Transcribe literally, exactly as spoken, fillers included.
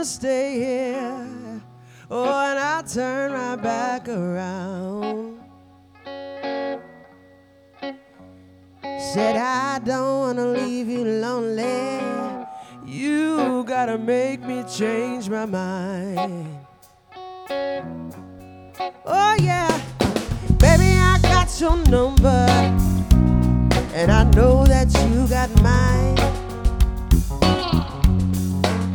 stay here. Oh, and I'll turn right back around. Said I don't wanna leave you lonely. You gotta make me change my mind. Oh yeah, baby, I got your number, and I know that you got mine.